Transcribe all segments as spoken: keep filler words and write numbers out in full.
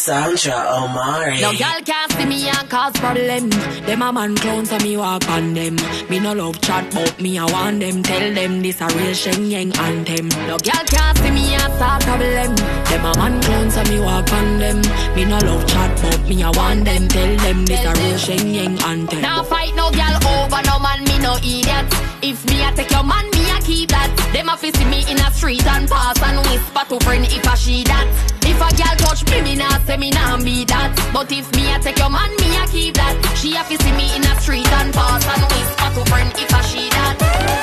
Sandra Omari. No girl can't see me and cause problem. Them a man clown so me walk on them. Me no love chat but me I want them. Tell them this a real Sheng Yang anthem. No girl can't see me and start problem. Them a man clown so me walk on them. Me no love chat but me I want them. Tell them this a real Sheng Yang anthem. Now fight no girl over no man, me no idiot. If me I take your man, me I keep that. Them a fi see me in a street and pass and whisper to friend if I she that. If a girl touch me, me nah say me nah be that. But if me I take your man, me I keep that. She have to see me in a street and pass and whisper to friend if I she that.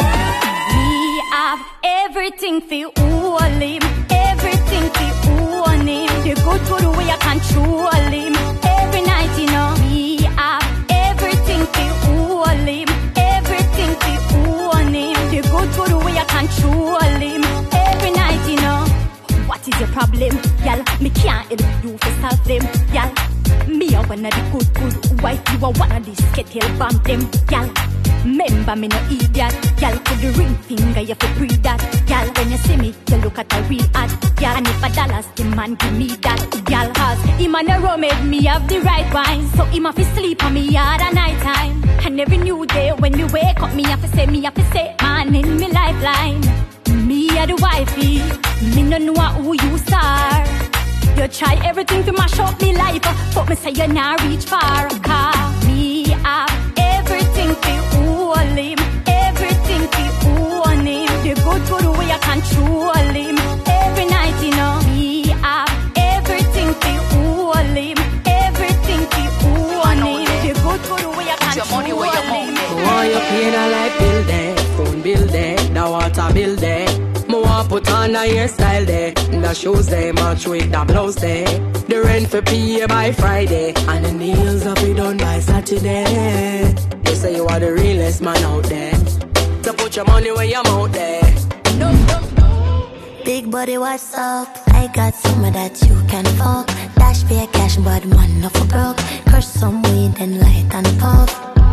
We have everything for all him, everything for own him. The good good way I control him. Every night you know we have everything for all him, everything for own him. The good good way I control him. Every night you know. What is your problem, y'all? Me can't help you to solve them, y'all. Me a one of the good, good wife. You are one of the skettle bomb them, y'all. Remember me no idiot, y'all. Put the ring finger, you fi breathe that, y'all. When you see me, you look at a real ad, y'all. And if a dollars, the man give me that, y'all. Cause him and a rum made me have the right wine. So him have to sleep on me hard at night time. And every new day when me wake up, me have to say, me have to say, man in me lifeline. Me a the wifey, me no know who you are. You try everything to mash up me life, but me say you not reach far. Cause me have everything for all him, everything for own him. The good good way I control him. Every night you know me have everything for all him, everything for own him. The good good way I control him. Why you paying a light bill there, phone bill there, the water bill there. Put on a hairstyle there, the shoes there, match with the blouse there. The rent for pay by Friday, and the nails up be done by Saturday. They say you are the realest man out there, so put your money where your mouth there. No, no, no. Big body, what's up? I got some of that you can fuck. Dash pay cash, but man not for broke. Crush some weed and light and puff.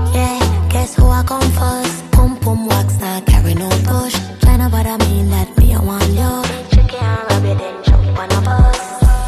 Yeah, guess who I come first? Pum pum wax, not carry no push. Tryna but I mean that me I want you. Chicken and rabbit then jump on a bus.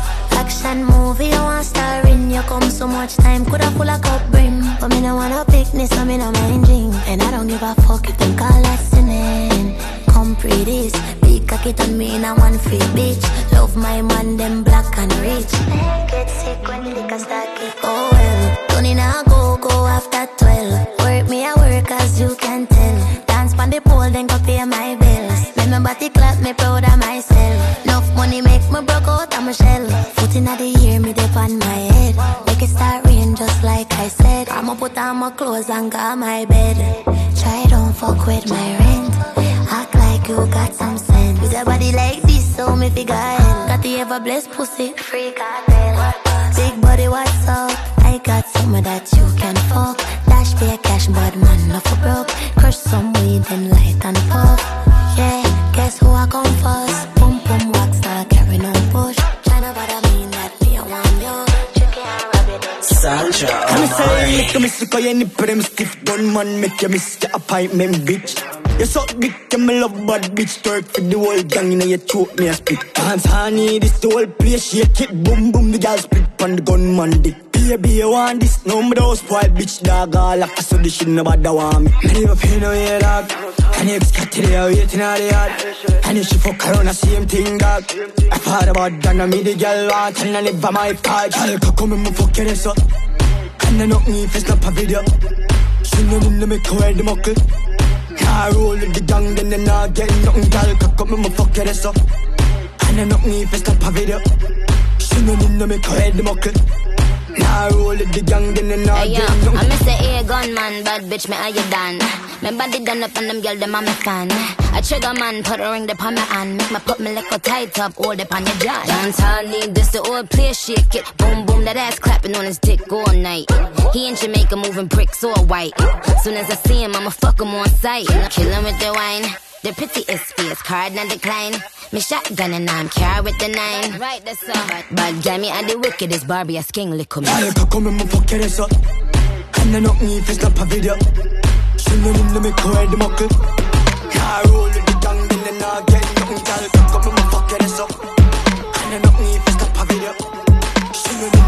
Action movie, I want star in. You come so much time, coulda full of cup brim. But me no wanna picnic, so me no mind drink. And I don't give a fuck if them call us sinning. Come pretty this, big cocky on me in a one feet bitch. Love my man, them black and rich. Get sick when the liquor start kick. Oh well, Tony now go, go after twelve. Work me a work as you can tell. Dance on the pole, then go pay my bills. Make my body clap, me proud of myself. Enough money make me broke out of my shell. Foot in the year, me dip on my head. Make it start rain just like I said. I'ma put on my clothes and go my bed. Try don't fuck with my rent. Act like you got some sense. With a body like this, so me figure hell. Got the ever blessed pussy, free cartel. Big body, what's up? I got some of that you can fuck. Dash pay cash, but man not for broke. Crush some weed and light and puff. Yeah, guess who I come first? Pum pum wax, not carry no push. China, but I mean that me I want you. Chicken and rabbit. Sandra Omari. I'm saying, make a mistake, I ain't put them stiff gun man, make you miss the appointment, bitch. You suck dick, you me love bad bitch. Twerk for the whole gang, you know you choke me a spit. Dance honey, this the whole place, shake it, boom boom, the girl split on the gunman dick. Baby, you want this, no me don't spoil bitch, dog. All like so this shit nobody want me. Me never pay no way, dog. And you got to there waiting on the yard. And if she fuck around the same thing, dog. I thought about that, and me the girl want, and I never my part. Girl, can come and me fuck your ass up. And I knock me if it's not a video. She know me, me wear the muckle. I roll with the gang, then they not get nothing. Girl, cock up me, me fuck your ass up. And I knock me if it's not a video. She know me, me wear the muckle. Nah, roll with the gang, then they not hey, get nothing. I'm Mister A gunman, bad bitch, me how you done? My body done up and them girl, them a me fan. A trigger man, put a ring upon my hand. Make me put me like a tight up, hold up on your jaw. Dance all need this, the old place, shake it. Boom, boom, that ass clapping on his dick all night. He in Jamaica moving bricks all white. Soon as I see him, I'ma fuck him on sight. Kill him with the wine. The pretty is fierce, card not decline. Me shotgun and I'm carry with the nine. Right, that's all. But damn me, I the wickedest Barbie, a sking lick me. Girl, cock up me, me fuck your ass up. And I knock me if it's not a video. She know me, me wear the muckle. I roll with the gang, then they not get nothing. Girl, cock up me, me fuck your ass up. And I knock me if it's not a video. She know me.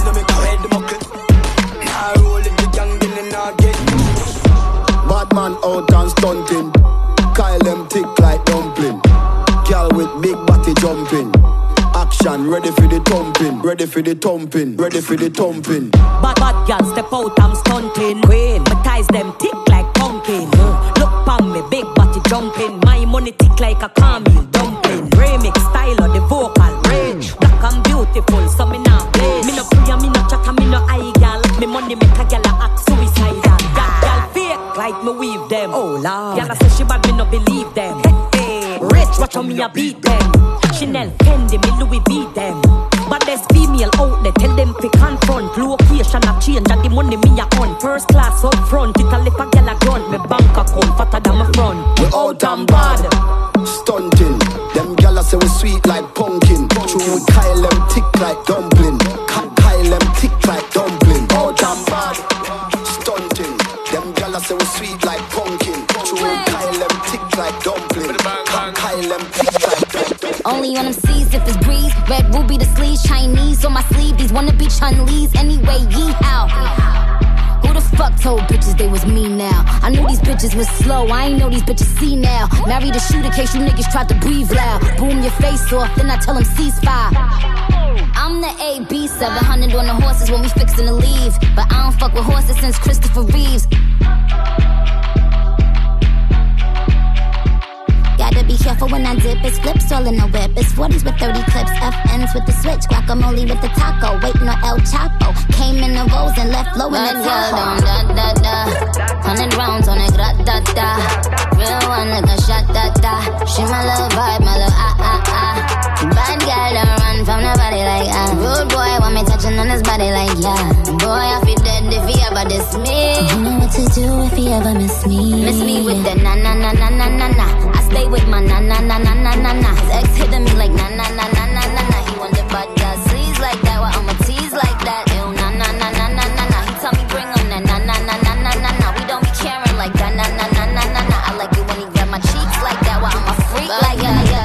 thumping, ready for the thumping, ready for the thumping. Bad bad girl step out, I'm stunting. Queen, my ties them thick like pumpkin. Uh, look pon me, big body jumping. My money thick like a caramel dumpling. Remix style of the vocal range. Black and beautiful, so me not play. Me no free, me no chat, me no eye gal. Me money make a gal act suicidal. Gal gal fake like me weave them. Oh lord, gal say she bad, me no believe them. Hey, rich, watch how me a beat them. Chanel, Fendi, me Louis V them. But there's female out there, tell them to confront. Location a change and the money me a on. First class up front, it a lip a gal a grunt. Me bank account fatter than my front. We out and bad, stunting. Them gala say we sweet like pumpkin. True, we Kyle them thick like dumpling. Kyle them thick like dumpling. Out and bad, stunting. Them gala say we sweet like pumpkin. True, we Kyle them thick like dumpling. Kyle them thick like dumpling. Only on them seas if it's breeze. Red ruby the sleeves, Chinese on my sleeve. These wanna be Chun-Lees anyway, yee how. Who the fuck told bitches they was me now? I knew these bitches was slow, I ain't know these bitches see now. Married a shooter case you niggas tried to breathe loud. Boom your face off, then I tell them ceasefire. I'm the A B, seven hundred on the horses when we fixin' to leave. But I don't fuck with horses since Christopher Reeves. Gotta be careful when I dip, it's flips all in the whip. It's forties with thirty clips, F Ns with the switch. Guacamole with the taco, waiting on El Chapo. Came in the rolls and left low in the Tahoe. Da da da, hundred rounds on it, gra da da. Real one like a shot da da. She my little vibe, my little ah ah ah. Bad girl don't run from nobody like ah. Rude boy want me touching on his body like yeah. Boy I feel dead if he ever diss me. You know what to do if he ever miss me. Miss me with the na na na na na na na. I stay with my na na na na na na na. His ex hitting me like na na na na na na na. He want the bad girl sleeves like that, well I'ma tease like that. Ew na na na na na na na. He tell me bring on that na na na na na na na. We don't be caring like that na na na na na na. I like it when he grab my cheeks like that, well I'm a freak like yeah yeah.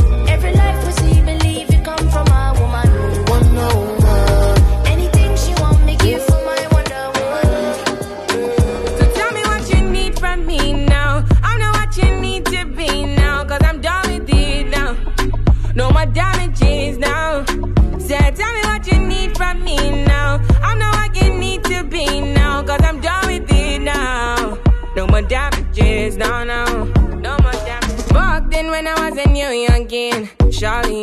Anything she wants.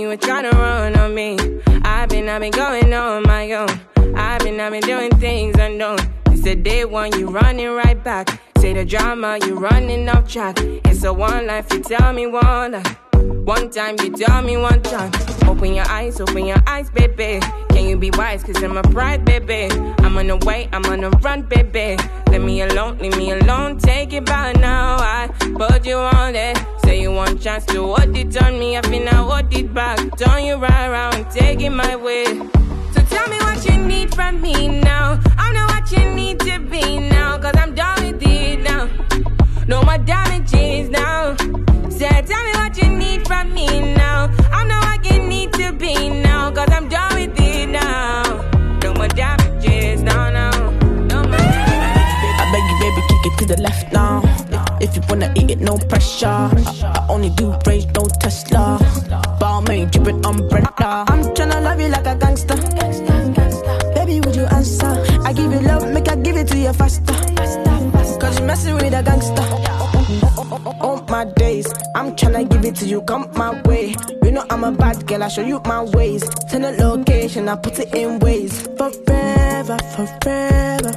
you were trying to run on me. I've been, I've been going on my own. I've been, I've been doing things unknown. It's the day one, you running right back. Say the drama, you running off track. It's a one life, you tell me one life. One time, you tell me one time. Open your eyes, open your eyes, baby. Can you be wise, cause I'm a pride, baby. I'm on the way, I'm on the run, baby. Leave me alone, leave me alone. Take it by now, I put you on it. Say you want chance to hold it on me. I feel now hold it back. Turn you right around, take it my way. So tell me what you need from me now. I know what you need to be now, cause I'm done with it now. No more damages now. Say, tell me what you need from me now. I know what you need to be now, cause I'm done with it now. No more damages now, now. No more. I beg you, baby, kick it to the left now. If you wanna eat it, no pressure. I, I only do rage, no Tesla. Balmain, drippin' umbrella. I'm tryna love you like a gangster. Baby, would you answer? I give you love, make I give it to you faster. Cause you messing with a gangster. All my days, I'm tryna give it to you, come my way. You know I'm a bad girl, I show you my ways. Send a location, I put it in ways. Forever, forever.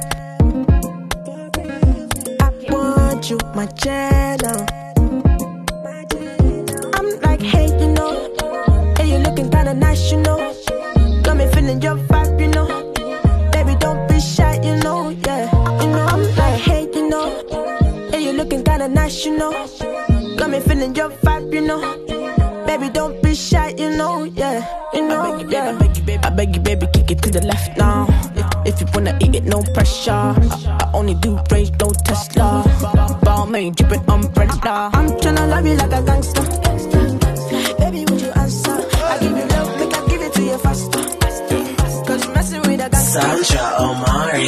I want you, my channel. I'm like, hey, you know. Hey, you looking kinda nice, you know. Got me feeling your vibe, you know. Baby, don't be shy, you know, yeah. You know, I'm like, hey, you know. Hey, you looking kinda nice, you know. Got me feeling your vibe, you know. Baby, don't be shy, you know, yeah. You know, I beg you, yeah. Baby, I beg you, baby, I beg you, baby, kick it to the left now. If, if you wanna eat it, no pressure. I, I only do rage, no Tesla. Balmain, drippin' umbrella. I'm tryna love you like a gangster. Baby, would you answer? I give you love, make I give it to you faster. Cause you messing with a gangster. Sandra Omari.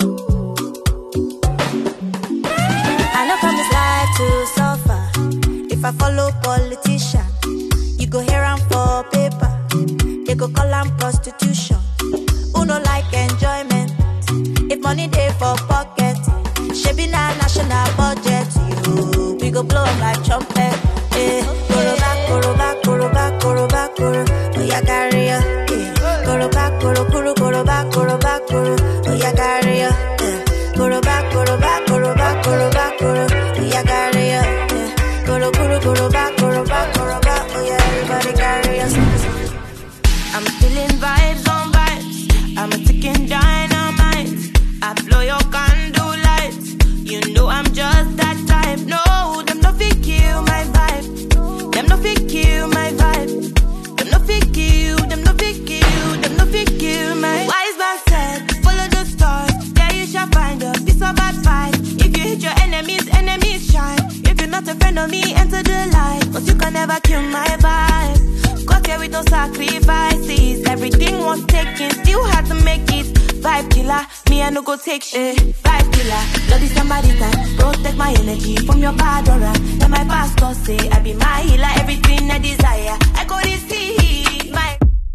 I know come this life to suffer. If I follow politician, you go here and for paper. They go call am prostitution. Who no like enjoyment? If money dey for pocket, shebi na national budget. You, we go blow up like trumpet. Eh, koroba, koroba, koroba, koroba, koro. Oh yeah, carry ya. Eh, koroba, koro, koro, koroba, koroba, koro. Oh yeah, carry ya. Eh, koroba, koroba, koroba, koroba, koro. Oh yeah, carry ya. Eh, koro, koro, koroba, koroba, koroba. Oh yeah, everybody carry ya. I'm feeling vibes on vibes. I'm a ticking dynamite. I blow your candle lights. You know I'm just that type. No, them no fit kill my vibe. Them no fit kill my vibe. Them no fit kill. Them no fit kill. Them no fit kill my. Wise man said, follow the stars. There you shall find a piece of advice. If you hit your enemies, enemies shine. If you're not a friend of me, enter the light. But you can never kill my vibe. Got here with no sacrifices. Everything was taken, still had to make it. Vibe killer, me I no go take shit. Vibe killer, bloody somebody time. Protect my energy from your bad aura. Then my pastor say I be my healer. Everything I desire, I go to see my.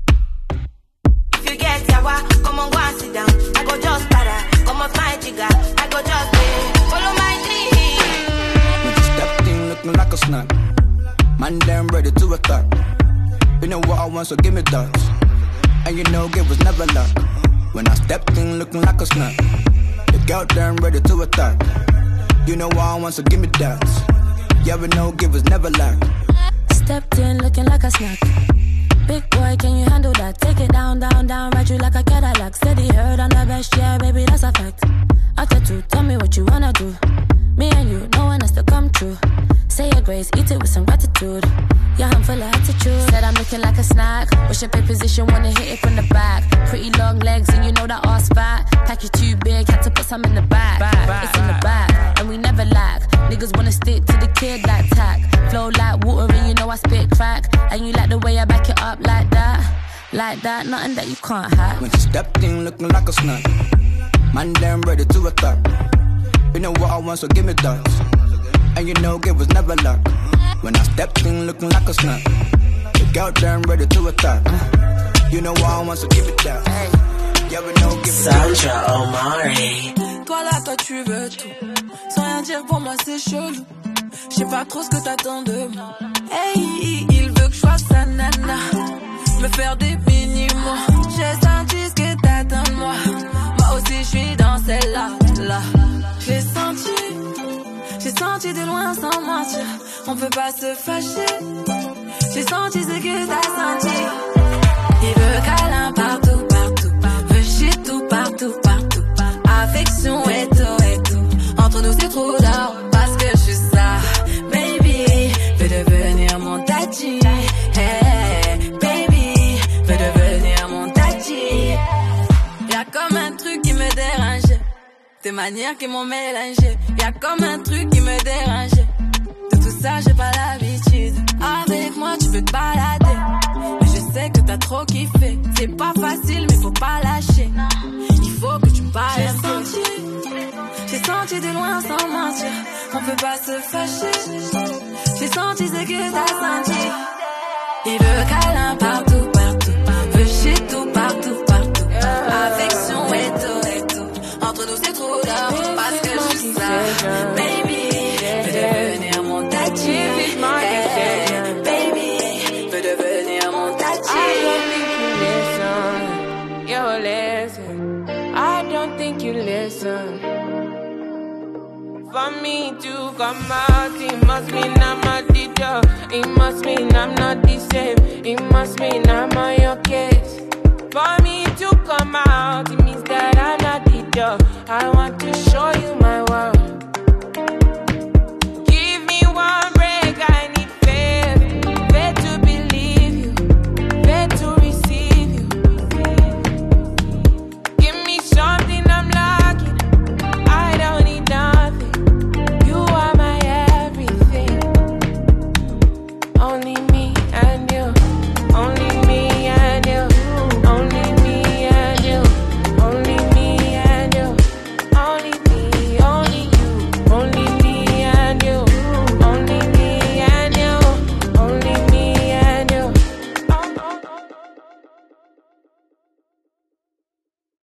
If you get yawa, come on go and sit down. I go just para, come off my jigger. I go just pay, follow my dream. With this step thing looking like a snack. Man, damn ready to attack. You know what I want, so give me that. And you know it was never luck. When I stepped in looking like a snack. The girl damn ready to attack. You know what I want, so give me that. Yeah, we know it was never luck. Stepped in looking like a snack. Big boy, can you handle that? Take it down, down, down, ride you like a Cadillac. Steady heard on the best, yeah, baby, that's a fact. After two, tell me what you wanna do. Me and you, no one has to come true. Say your grace, eat it with some gratitude. Yeah, I'm full of attitude. Said I'm looking like a snack. Wish your pay position, wanna hit it from the back. Pretty long legs, and you know that ass fat. Pack you too big, had to put some in the back. back it's in the back, and we never lack. Niggas wanna stick to the kid like tack. Flow like water, and you know I spit crack. And you like the way I back it up like that. Like that, nothing that you can't hack. When she stepped in looking like a snack. Man, damn ready to attack. You know what I want, so give me that. And you know it was never luck. When I stepped in looking like a snack. The girl damn ready to attack. You know what I want, so give it that. Yeah, we know, give it Sandra Omari. Toi là, toi tu veux tout. Sans rien dire pour moi c'est chelou. Je sais pas trop ce que t'attends de moi. Hey, il veut que je sois sa nana, me faire des mini-mots. J'ai senti ce que t'attends de moi. Moi aussi je suis dans celle-là, là. J'ai senti, j'ai senti de loin sans mentir. On peut pas se fâcher. J'ai senti ce que t'as senti. Il veut câlin partout, partout, partout. Veut shit tout, partout, partout. Affection et tout, et tout. Entre nous c'est trop d'or, parce que je suis ça. Baby, veut devenir mon tati. Hey, baby, veut devenir mon tati. Y'a comme un truc qui me dérange. Tes manières qui m'ont mélangé. Y'a comme un truc qui me dérange. De tout ça j'ai pas l'habitude. Avec moi tu peux te balader, mais je sais que t'as trop kiffé. C'est pas facile mais faut pas lâcher. Il faut que tu me parles. J'ai senti, j'ai senti de loin sans mentir. On peut pas se fâcher. J'ai senti ce que t'as senti. Il veut câlin partout, partout. Veut shit tout, partout, partout. Affection et tout, et tout. Entre nous c'est trop d'or, parce que je suis ça. Baby, veux devenir mon tati. Hey, baby, veux devenir mon tati. I don't think you listen, yo listen. I don't think you listen. For me to come out, it must mean I'm a teacher. It must mean I'm not the same. It must mean I'm on your case. For me to come out, it means that I'm not the teacher. I want to show you my